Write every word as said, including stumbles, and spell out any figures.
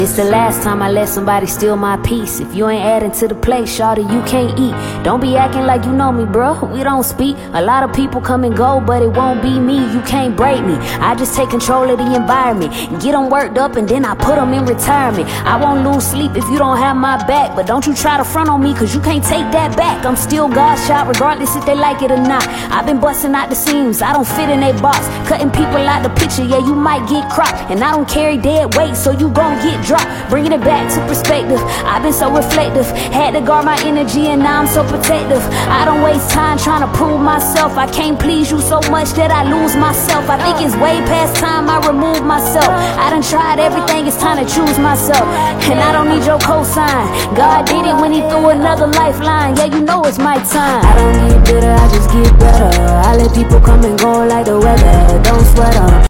It's the last time I let somebody steal my peace. If you ain't adding to the plate, shawty, you can't eat. Don't be acting like you know me, bro. We don't speak. A lot of people come and go, but it won't be me. You can't break me. I just take control of the environment, get them worked up, and then I put them in retirement. I won't lose sleep if you don't have my back, but don't you try to front on me, cause you can't take that back. I'm still God's shot, regardless if they like it or not. I've been busting out the seams, I don't fit in a box. Cutting people out the picture, yeah, you might get cropped. And I don't carry dead weight, so you gon' get dropped. Bringing it back to perspective, I've been so reflective. Had to guard my energy and now I'm so protective. I don't waste time trying to prove myself. I can't please you so much that I lose myself. I think it's way past time I remove myself. I done tried everything, it's time to choose myself. And I don't need your cosign. God did it when he threw another lifeline. Yeah, you know it's my time. I don't get bitter, I just get better. I let people come and go like the weather. Don't sweat on